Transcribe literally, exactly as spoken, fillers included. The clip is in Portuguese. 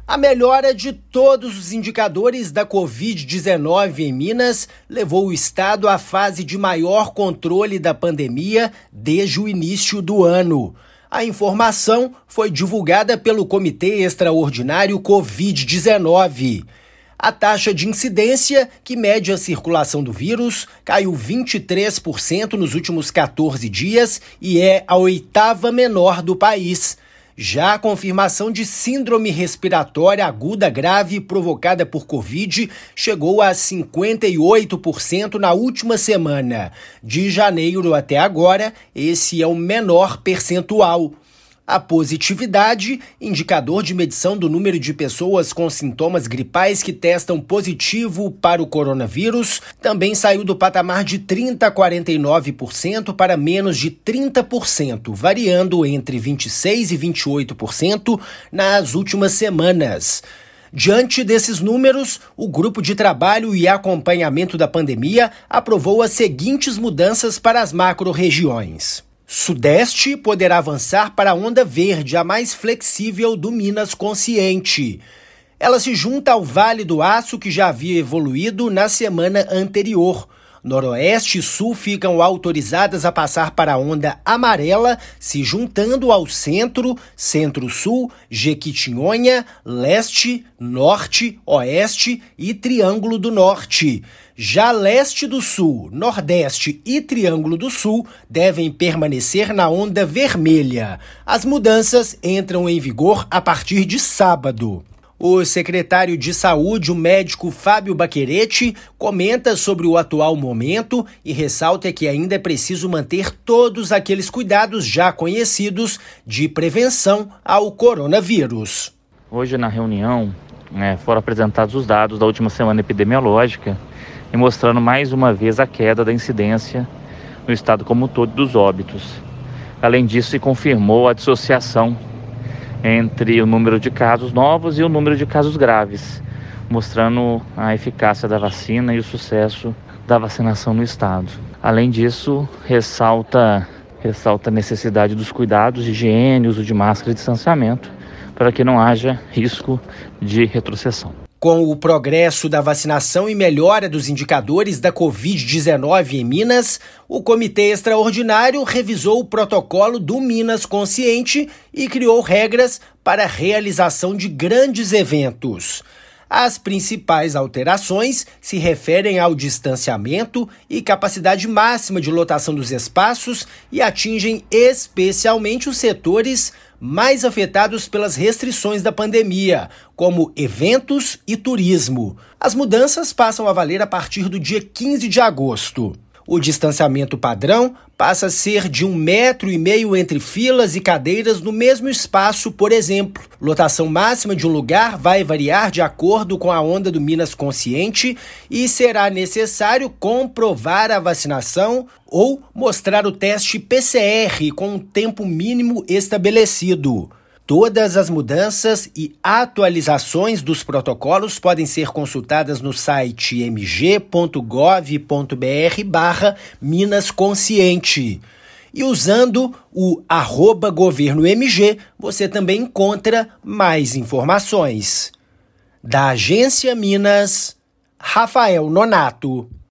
A melhora de todos os indicadores da covid dezenove em Minas levou o estado à fase de maior controle da pandemia desde o início do ano. A informação foi divulgada pelo Comitê Extraordinário covid dezenove. A taxa de incidência, que mede a circulação do vírus, caiu vinte e três por cento nos últimos quatorze dias e é a oitava menor do país. Já a confirmação de síndrome respiratória aguda grave provocada por Covid chegou a cinquenta e oito por cento na última semana. De janeiro até agora, esse é o menor percentual. A positividade, indicador de medição do número de pessoas com sintomas gripais que testam positivo para o coronavírus, também saiu do patamar de trinta a quarenta e nove por cento para menos de trinta por cento, variando entre vinte e seis por cento e vinte e oito por cento nas últimas semanas. Diante desses números, o Grupo de Trabalho e Acompanhamento da Pandemia aprovou as seguintes mudanças para as macro-regiões. Sudeste poderá avançar para a onda verde, a mais flexível do Minas Consciente. Ela se junta ao Vale do Aço, que já havia evoluído na semana anterior. Noroeste e Sul ficam autorizadas a passar para a onda amarela, se juntando ao Centro, Centro-Sul, Jequitinhonha, Leste, Norte, Oeste e Triângulo do Norte. Já Leste do Sul, Nordeste e Triângulo do Sul devem permanecer na onda vermelha. As mudanças entram em vigor a partir de sábado. O secretário de Saúde, o médico Fábio Baquerete, comenta sobre o atual momento e ressalta que ainda é preciso manter todos aqueles cuidados já conhecidos de prevenção ao coronavírus. Hoje, na reunião, né, foram apresentados os dados da última semana epidemiológica e mostrando mais uma vez a queda da incidência no estado como um todo dos óbitos. Além disso, se confirmou a dissociação entre o número de casos novos e o número de casos graves, mostrando a eficácia da vacina e o sucesso da vacinação no estado. Além disso, ressalta, ressalta a necessidade dos cuidados de higiene, uso de máscara e distanciamento, para que não haja risco de retrocessão. Com o progresso da vacinação e melhora dos indicadores da covid dezenove em Minas, o Comitê Extraordinário revisou o protocolo do Minas Consciente e criou regras para a realização de grandes eventos. As principais alterações se referem ao distanciamento e capacidade máxima de lotação dos espaços e atingem especialmente os setores mais afetados pelas restrições da pandemia, como eventos e turismo. As mudanças passam a valer a partir do dia quinze de agosto. O distanciamento padrão passa a ser de um metro e meio entre filas e cadeiras no mesmo espaço, por exemplo. Lotação máxima de um lugar vai variar de acordo com a onda do Minas Consciente e será necessário comprovar a vacinação ou mostrar o teste P C R com um tempo mínimo estabelecido. Todas as mudanças e atualizações dos protocolos podem ser consultadas no site m g ponto gov ponto b r barra Minas Consciente. E usando o arroba governo M G, você também encontra mais informações. Da Agência Minas, Rafael Nonato.